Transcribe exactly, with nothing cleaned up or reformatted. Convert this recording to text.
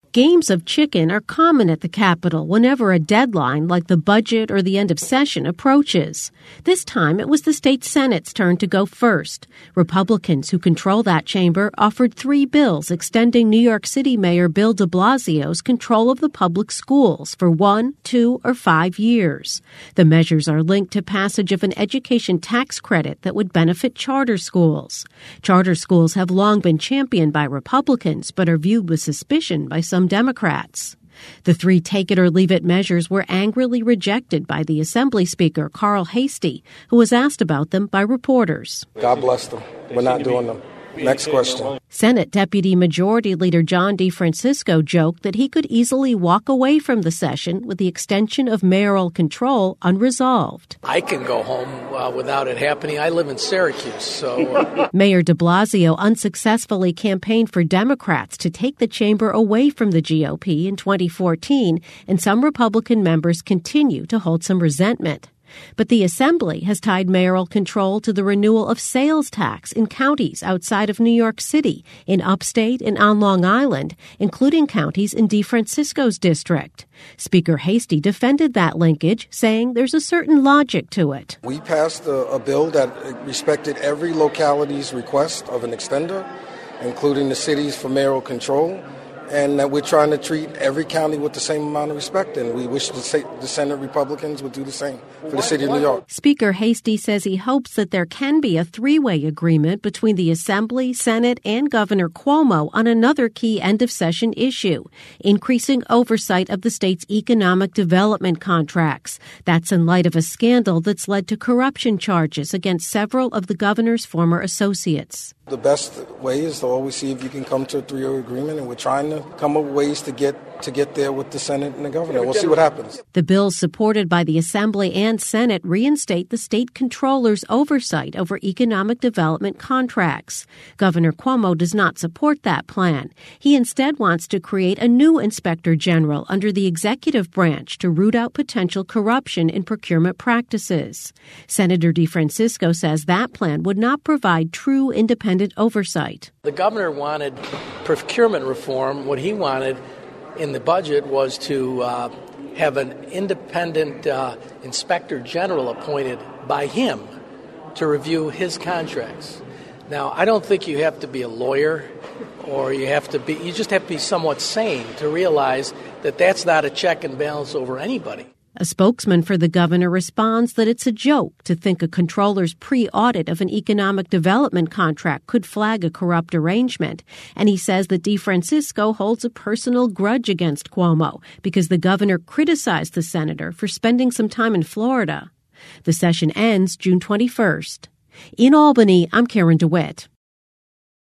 Games of chicken are common at the Capitol whenever a deadline like the budget or the end of session approaches. This time it was the state Senate's turn to go first. Republicans who control that chamber offered three bills extending New York City Mayor Bill de Blasio's control of the public schools for one, two, or five years. The measures are linked to passage of an education tax credit that would benefit charter schools. Charter schools have long been championed by Republicans but are viewed with suspicion by some Democrats. The three take-it-or-leave-it measures were angrily rejected by the Assembly Speaker, Carl Heastie, who was asked about them by reporters. God bless them. We're not doing them. Next question. Senate Deputy Majority Leader John DeFrancisco joked that he could easily walk away from the session with the extension of mayoral control unresolved. I can go home uh, without it happening. I live in Syracuse, so... Uh... Mayor de Blasio unsuccessfully campaigned for Democrats to take the chamber away from the G O P in twenty fourteen, and some Republican members continue to hold some resentment. But the Assembly has tied mayoral control to the renewal of sales tax in counties outside of New York City, in upstate and on Long Island, including counties in DeFrancisco's district. Speaker Heastie defended that linkage, saying there's a certain logic to it. We passed a, a bill that respected every locality's request of an extender, including the cities for mayoral control, and that we're trying to treat every county with the same amount of respect, and we wish the, the Senate Republicans would do the same for the city of New York. Speaker Heastie says he hopes that there can be a three-way agreement between the Assembly, Senate, and Governor Cuomo on another key end-of-session issue, increasing oversight of the state's economic development contracts. That's in light of a scandal that's led to corruption charges against several of the governor's former associates. The best way is to always see if you can come to a three-way agreement, and we're trying to come up with ways to get to get there with the Senate and the governor. We'll see what happens. The bills supported by the Assembly and Senate reinstate the state controller's oversight over economic development contracts. Governor Cuomo does not support that plan. He instead wants to create a new inspector general under the executive branch to root out potential corruption in procurement practices. Senator DeFrancisco says that plan would not provide true independent oversight. The governor wanted procurement reform. What he wanted in the budget was to uh, have an independent uh, inspector general appointed by him to review his contracts. Now, I don't think you have to be a lawyer or you have to be, you just have to be somewhat sane to realize that that's not a check and balance over anybody. A spokesman for the governor responds that it's a joke to think a controller's pre-audit of an economic development contract could flag a corrupt arrangement. And he says that DeFrancisco holds a personal grudge against Cuomo because the governor criticized the senator for spending some time in Florida. The session ends June twenty-first. In Albany, I'm Karen DeWitt.